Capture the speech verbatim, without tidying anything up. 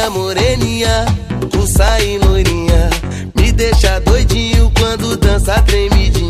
Minha moreninha, russa e loirinha, me deixa doidinho quando dança tremidinha.